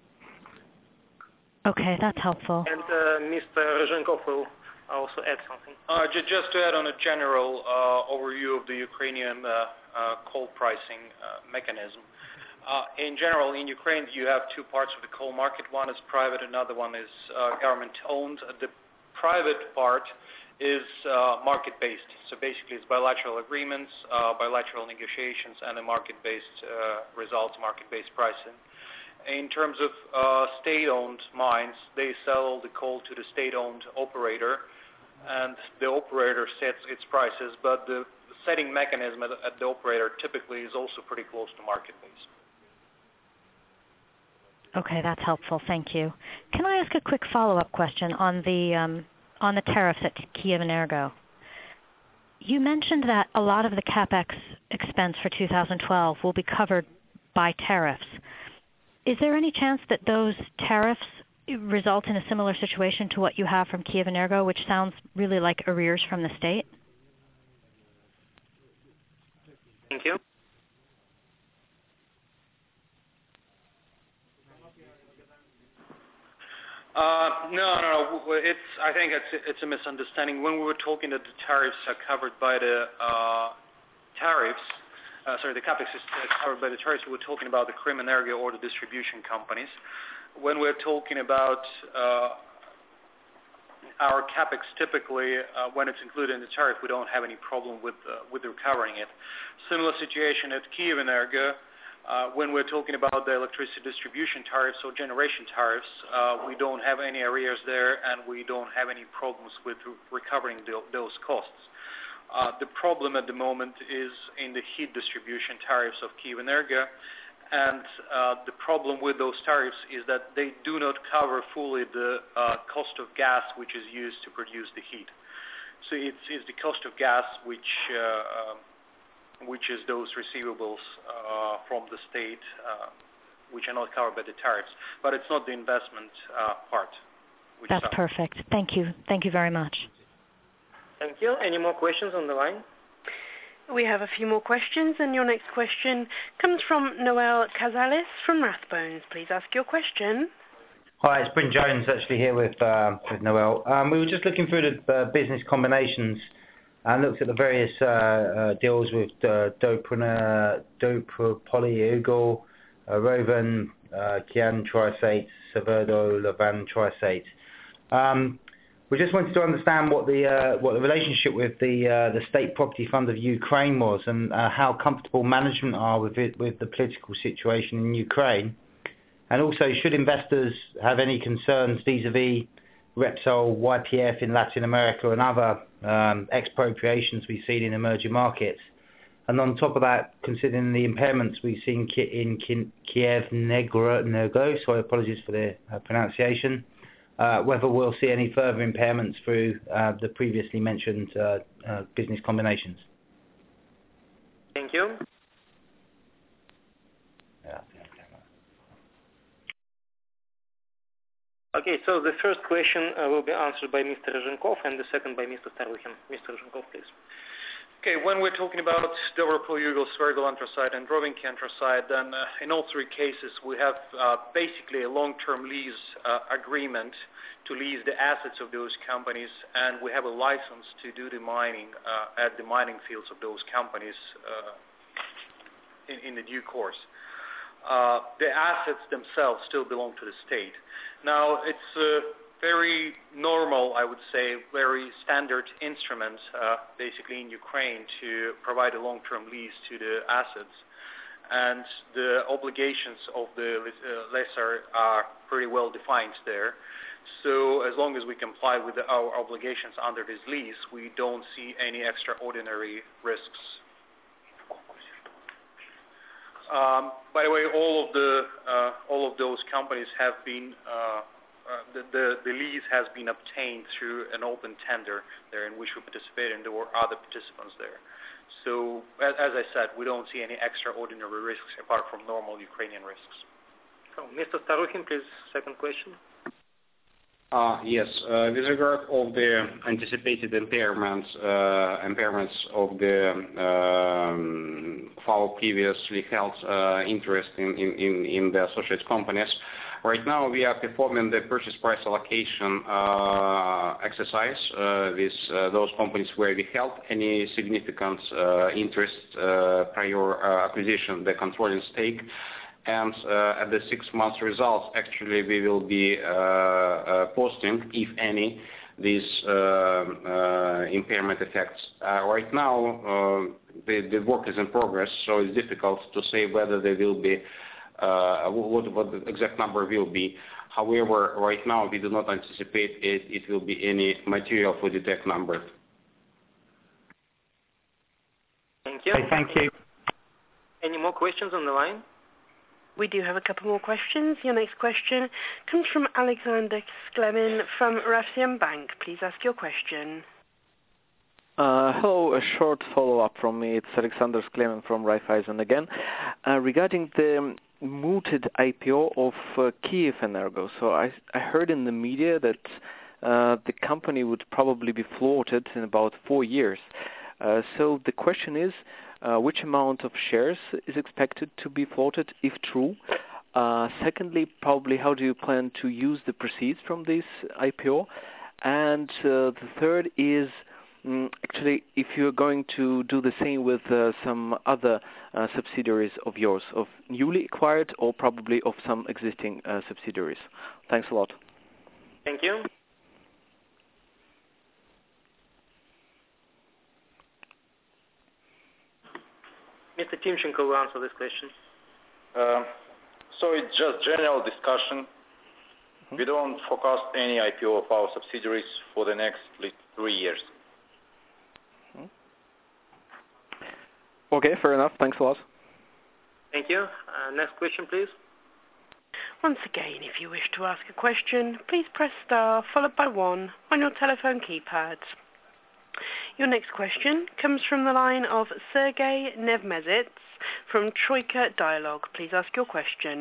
Okay, that's helpful. And uh, Mister Rezhenkov will also add something. Uh, j- just to add on a general uh, overview of the Ukrainian uh, uh, coal pricing uh, mechanism. Uh, in general, in Ukraine, you have two parts of the coal market. One is private, another one is uh, government-owned. The private part is uh, market-based. So basically it's bilateral agreements, uh, bilateral negotiations, and a market-based uh, results, market-based pricing. In terms of uh, state-owned mines, they sell the coal to the state-owned operator, and the operator sets its prices, but the setting mechanism at, at the operator typically is also pretty close to market-based. Okay, that's helpful. Thank you. Can I ask a quick follow-up question on the um, on the tariffs at Kyivmenergo? You mentioned that a lot of the CapEx expense for two thousand twelve will be covered by tariffs. Is there any chance that those tariffs result in a similar situation to what you have from Kyivmenergo, which sounds really like arrears from the state? Thank you. Uh, no, no, no. It's. I think it's it's a misunderstanding. When we were talking that the tariffs are covered by the uh, tariffs, uh, sorry, the CapEx is covered by the tariffs, we were talking about the Kyivmenergo or the distribution companies. When we're talking about uh, our CapEx, typically uh, when it's included in the tariff, we don't have any problem with uh, with recovering it. Similar situation at Kyivmenergo. Uh, when we're talking about the electricity distribution tariffs or generation tariffs, uh, we don't have any arrears there, and we don't have any problems with re- recovering the, those costs. Uh, the problem at the moment is in the heat distribution tariffs of Kyivmenergo, and uh, the problem with those tariffs is that they do not cover fully the uh, cost of gas which is used to produce the heat. So it's, it's the cost of gas which uh, which is those receivables uh, from the state, uh, which are not covered by the tariffs. But it's not the investment uh, part. Which That's suffers. perfect. Thank you. Thank you very much. Thank you. Any more questions on the line? We have a few more questions, and your next question comes from Noel Cazalis from Rathbones. Please ask your question. Hi, it's Bryn Jones actually here with uh, with Noel. Um, we were just looking through the uh, business combinations and looked at the various uh, uh, deals with uh, Dopro, Dopro Polyugal, uh, Rovan, uh, Kian Triosate, Severdo, Levan Triosate. Um, we just wanted to understand what the uh, what the relationship with the uh, the State Property Fund of Ukraine was, and uh, how comfortable management are with it, with the political situation in Ukraine, and also should investors have any concerns vis-a-vis Repsol, Y P F in Latin America and other um, expropriations we've seen in emerging markets. And on top of that, considering the impairments we've seen in Kyivmenergo, so apologies for the uh, pronunciation, uh, whether we'll see any further impairments through uh, the previously mentioned uh, uh, business combinations. Thank you. Yeah. Okay, so the first question uh, will be answered by Mister Rezhenkov and the second by Mister Starlykin. Mister Rezhenkov, please. Okay, when we're talking about Dopro-Polyugal, Svergol anthracite, and Rovinky anthracite, then uh, in all three cases we have uh, basically a long-term lease uh, agreement to lease the assets of those companies, and we have a license to do the mining uh, at the mining fields of those companies uh, in, in the due course. uh, the assets themselves still belong to the state. Now, it's a very normal, I would say, very standard instrument, uh, basically in Ukraine, to provide a long-term lease to the assets. And the obligations of the uh, lessor are pretty well defined there. So as long as we comply with the, our obligations under this lease, we don't see any extraordinary risks. Um, by the way, all of the uh, all of those companies have been uh, uh, the, the the lease has been obtained through an open tender there, in which we participate, and there were other participants there. So as, as I said, we don't see any extraordinary risks apart from normal Ukrainian risks. So, Mister Starukhin, please, second question. Uh, yes, uh, with regard of the anticipated impairments, uh, impairments of the um, of our previously held uh, interest in, in, in the associated companies, right now we are performing the purchase price allocation uh, exercise uh, with uh, those companies where we held any significant uh, interest uh, prior uh, acquisition, the controlling stake. And uh, at the six months results, actually, we will be uh, uh, posting, if any, these uh, uh, impairment effects. Uh, right now, uh, the, the work is in progress, so it's difficult to say whether there will be, uh, what, what the exact number will be. However, right now, we do not anticipate it, it will be any material for the D T E C number. Thank you. Okay, thank you. Any more questions on the line? We do have a couple more questions. Your next question comes from Alexander Sklemin from Raiffeisen Bank. Please ask your question. Uh, hello, a short follow-up from me. It's Alexander Sklemin from Raiffeisen again. Uh, regarding the mooted I P O of uh, Kyiv Energo. So I, I heard in the media that uh, the company would probably be floated in about four years. Uh, so the question is, Uh, which amount of shares is expected to be floated, if true? Uh, secondly, probably how do you plan to use the proceeds from this I P O? And uh, the third is um, actually if you're going to do the same with uh, some other uh, subsidiaries of yours, of newly acquired or probably of some existing uh, subsidiaries. Thanks a lot. Thank you. Mister Timchenko will answer this question. Uh, so it's just general discussion. Mm-hmm. We don't forecast any I P O of our subsidiaries for the next three years. Mm-hmm. Okay, fair enough. Thanks a lot. Thank you. Uh, next question, please. Once again, if you wish to ask a question, please press star followed by one on your telephone keypad. Your next question comes from the line of Sergei Nevmezits from Troika Dialogue. Please ask your question.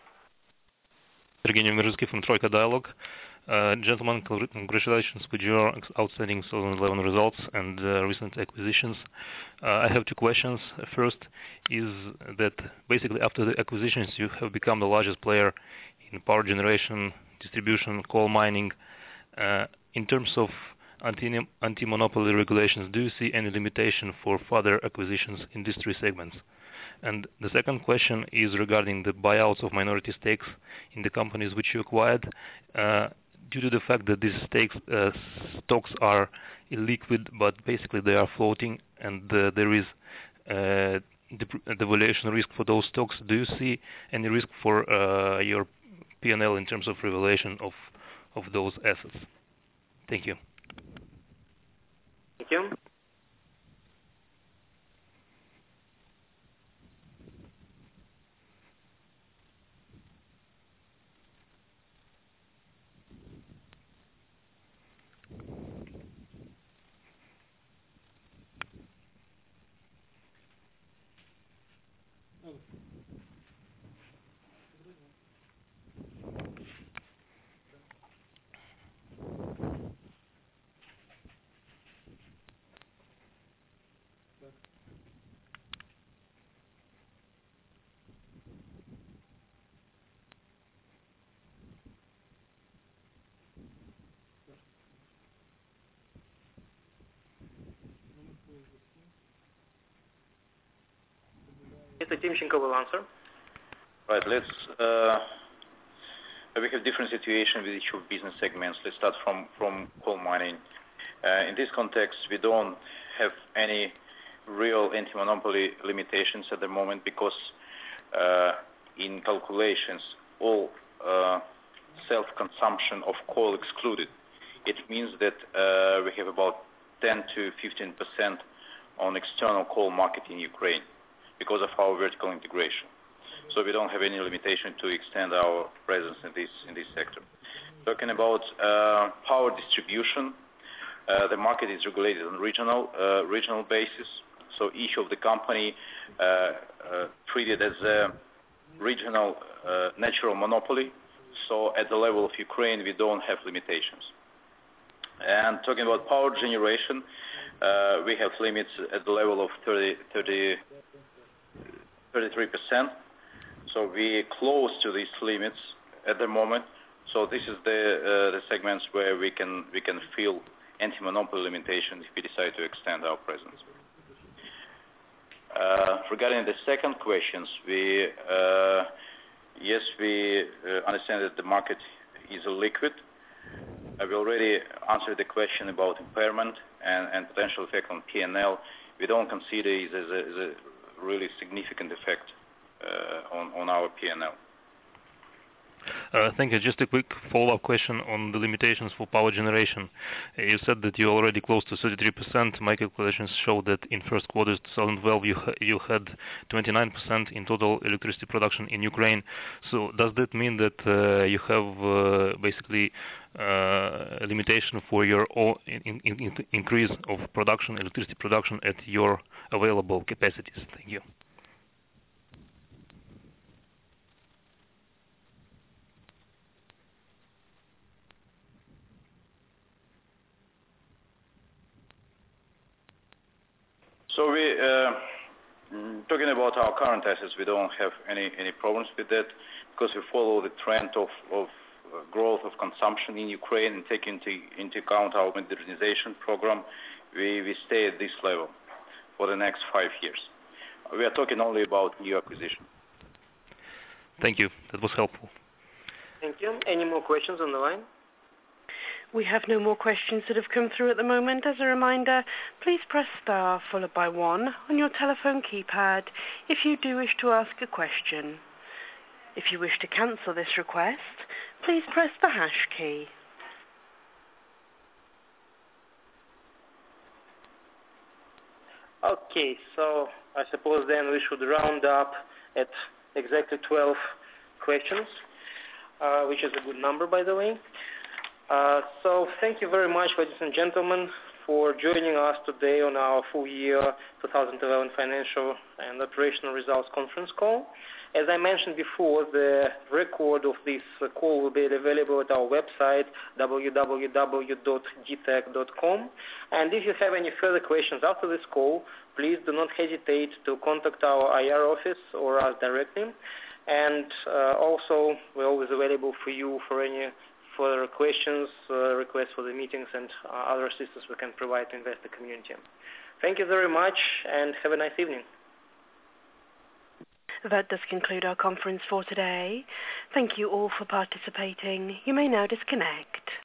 Sergei Nevmezits from Troika Dialogue. Uh, gentlemen, congratulations with your outstanding two thousand eleven results and uh, recent acquisitions. Uh, I have two questions. First is that basically after the acquisitions you have become the largest player in power generation, distribution, coal mining. Uh, in terms of anti-monopoly regulations, do you see any limitation for further acquisitions in these three segments? And the second question is regarding the buyouts of minority stakes in the companies which you acquired. Uh, due to the fact that these stakes, uh, stocks are illiquid, but basically they are floating, and uh, there is uh, the valuation risk for those stocks, do you see any risk for uh, your P and L in terms of revelation of, of those assets? Thank you. Thank you. Mister Timchenko will answer. Right. Let's. Uh, we have different situations with each of business segments. Let's start from from coal mining. Uh, in this context, we don't have any real anti-monopoly limitations at the moment because uh, in calculations, all uh, self-consumption of coal excluded. It means that uh, we have about ten to fifteen percent on external coal market in Ukraine because of our vertical integration. So we don't have any limitation to extend our presence in this in this sector. Talking about uh, power distribution, uh, the market is regulated on regional uh, regional basis. So each of the company uh, uh, treated as a regional uh, natural monopoly. So at the level of Ukraine, we don't have limitations. And talking about power generation, uh, we have limits at the level of thirty, thirty, thirty-three percent. So we close to these limits at the moment. So this is the uh, the segments where we can we can feel anti-monopoly limitations if we decide to extend our presence. Uh, regarding the second questions, we uh, yes we uh, understand that the market is liquid. I will already answered the question about impairment and, and potential effect on P and L. We don't consider it as a, as a really significant effect uh, on, on our P and L. Uh, thank you. Just a quick follow-up question on the limitations for power generation. Uh, you said that you're already close to thirty-three percent. My calculations show that in first quarter twenty twelve you, ha you had twenty-nine percent in total electricity production in Ukraine. So does that mean that uh, you have uh, basically uh, a limitation for your own in, in, in increase of production, electricity production at your available capacities? Thank you. So we, uh, talking about our current assets, we don't have any, any problems with that because we follow the trend of, of uh, growth of consumption in Ukraine and take into, into account our modernization program. We, we stay at this level for the next five years. We are talking only about new acquisition. Thank you. That was helpful. Thank you. Any more questions on the line? We have no more questions that have come through at the moment. As a reminder, please press star followed by one on your telephone keypad if you do wish to ask a question. If you wish to cancel this request, please press the hash key. Okay, so I suppose then we should round up at exactly twelve questions, uh, which is a good number, by the way. Uh, so thank you very much, ladies and gentlemen, for joining us today on our full year twenty eleven financial and operational results conference call. As I mentioned before, the record of this uh, call will be available at our website, w w w dot g tech dot com. And if you have any further questions after this call, please do not hesitate to contact our I R office or us directly. And uh, also, we're always available for you for any further questions, uh, requests for the meetings, and uh, other assistance we can provide to investor community. Thank you very much, and have a nice evening. That does conclude our conference for today. Thank you all for participating. You may now disconnect.